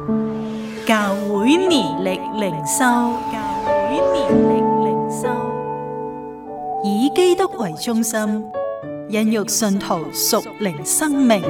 教會年曆靈修，以基督為中心，孕育信徒屬靈生命。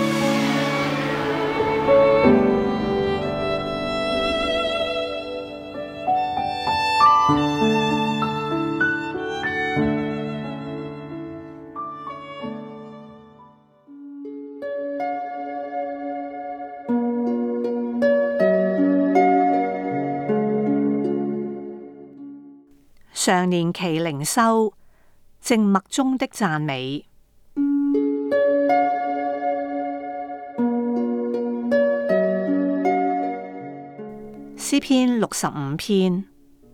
常年期靈修，靜默中的讚美。詩篇65篇。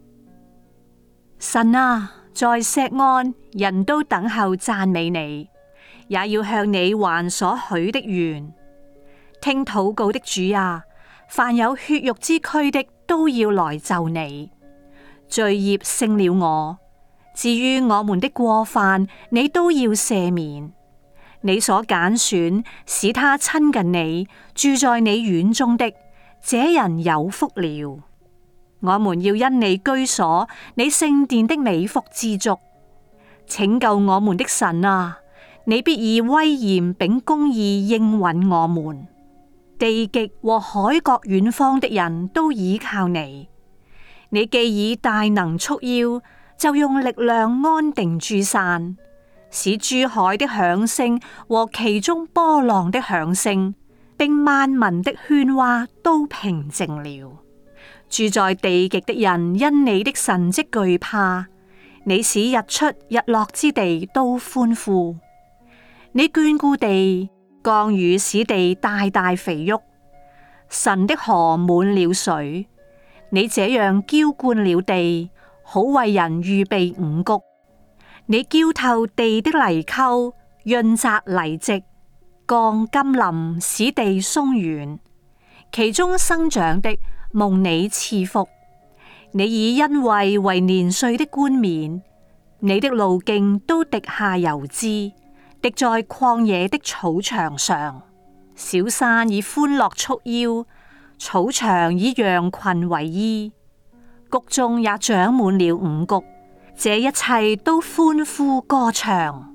神啊，在錫安，人都等候讚美你，也要向你還所許的願。聽禱告的主啊，凡有血肉之軀的都要來就你。罪孽勝了我，至於我們的過犯，你都要赦免。你所揀選，使他親近你，住在你院中的，這人有福了。我們要因你居所，你聖殿的美福知足。拯救我們的神啊，你必以威嚴秉公義應允我們。地極和海角遠方的人都倚靠你。你既以大能束腰，就用力量安定諸山，使諸海的響聲和其中波浪的響聲，並萬民的喧嘩都平靜了。住在地極的人因你的神蹟懼怕，你使日出日落之地都歡呼。你眷顧地，降雨使地大大肥沃，神的河滿了水。你這樣澆灌了地，好為人預備五穀。你澆透地的泥溝，潤澤泥籍，降甘霖使地鬆軟。其中生長的蒙你賜福。你以恩惠為年歲的冠冕，你的路徑都滴下油脂，滴在曠野的草場上。小山以歡樂束腰，草場以羊群為衣，谷中也長滿了五穀，這一切都歡呼歌唱。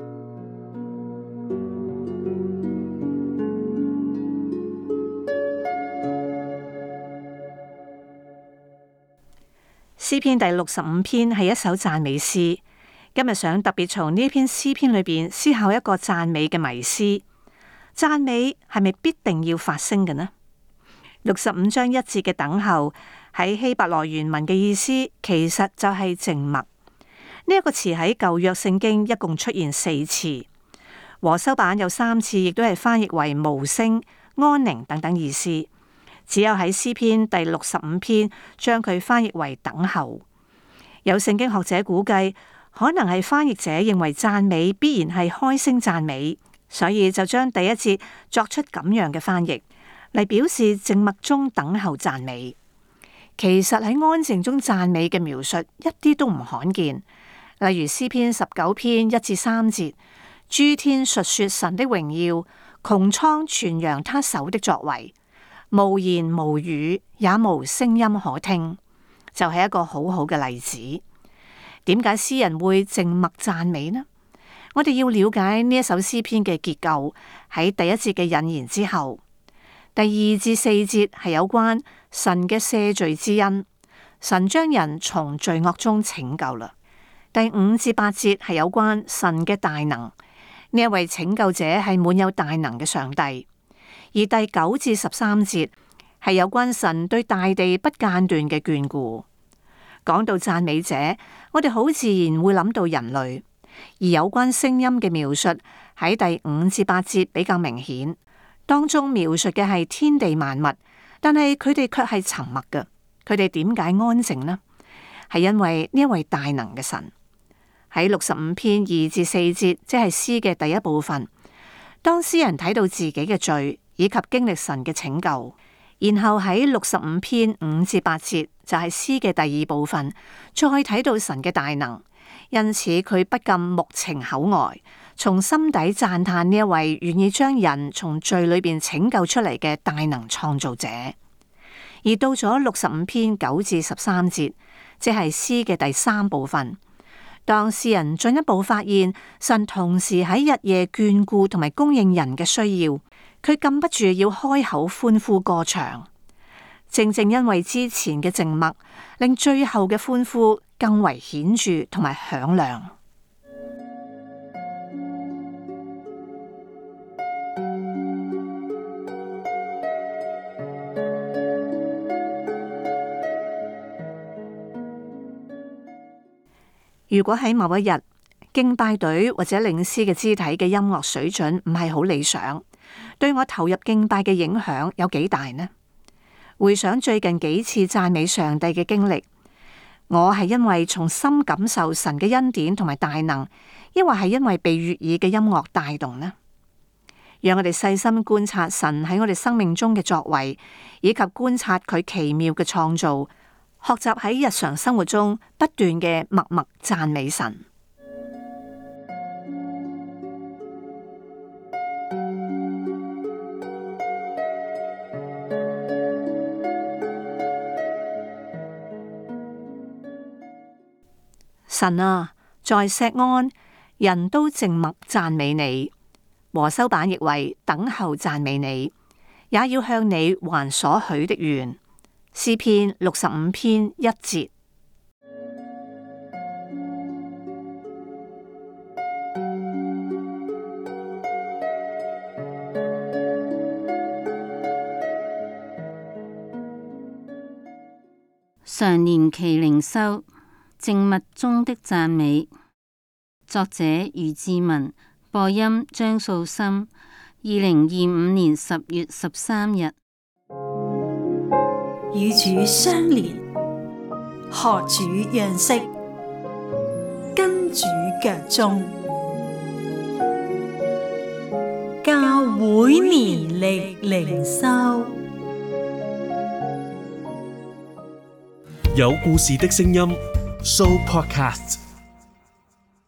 詩篇第65篇係一首讚美詩，今日想特別從呢篇詩篇裏邊思考一個讚美嘅迷思：讚美係咪必定要發聲嘅呢？65章1節嘅等候喺希伯來原文嘅意思，其實就係靜默。呢一個詞喺舊約聖經一共出現4次，和修版有3次，亦都係翻譯為無聲、安寧等等意思。只有喺詩篇第65篇將佢翻譯為等候。有聖經學者估計，可能係翻譯者認為讚美必然係開聲讚美，所以就將第一節作出咁樣嘅翻譯，嚟表示靜默中等候讚美。其實喺安靜中讚美嘅描述一啲都唔罕見，例如詩篇19篇1至3節，諸天述說神的榮耀，穹蒼傳揚他手的作為，無言無語，也無聲音可聽，就係一個好好嘅例子。點解詩人會靜默讚美呢？我哋要了解呢一首詩篇嘅結構，喺第一節嘅引言之後。第2至4節係有關神嘅赦罪之恩，神將人從罪惡中拯救啦。第5至8節係有關神嘅大能，呢一位拯救者係滿有大能嘅上帝。而第9至13節係有關神對大地不間斷嘅眷顧。講到讚美者，我哋好自然會諗到人類，而有關聲音嘅描述喺第5至8節比較明顯。當中描述嘅係天地萬物，但係佢哋卻係沉默嘅。佢哋點解安靜呢？係因為呢一位大能嘅神。喺65篇2至4節，即係詩嘅第一部分，當詩人睇到自己嘅罪以及經歷神嘅拯救，然後喺65篇5至8節，就係詩嘅第二部分，再睇到神嘅大能，因此佢不禁目澄口呆，從心底讚嘆呢一位願意將人從罪裏邊拯救出嚟嘅大能創造者。 而到咗65篇9至13節，即係詩嘅第3部分，當詩人進一步發現神同時喺日夜眷顧同埋供應人嘅需要，佢禁不住要開口歡呼歌唱。正正因為之前嘅靜默，令最後嘅歡呼更為顯著同埋響亮。如果喺某一日，敬拜隊或者領詩嘅肢體嘅音樂水準唔係好理想，對我投入敬拜嘅影響有幾大呢？回想最近幾次讚美上帝嘅經歷，我係因為從心感受神嘅恩典同埋大能，抑或係因為被悅耳嘅音樂帶動呢？讓我哋細心觀察神喺我哋生命中嘅作為，以及觀察佢奇妙嘅創造，學習喺日常生活中不斷嘅默默讚美神。神啊，在錫安，人都靜默讚美你。和修版譯為等候讚美你，也要向你還所許的願。詩篇65篇1節。 常年期靈修，靜默中的讚美。作者余志文，播音張素心。2025年10月13日。 與主相連，學主樣式，跟主腳蹤。教會年曆靈修， 有故事的聲音 Show Podcast。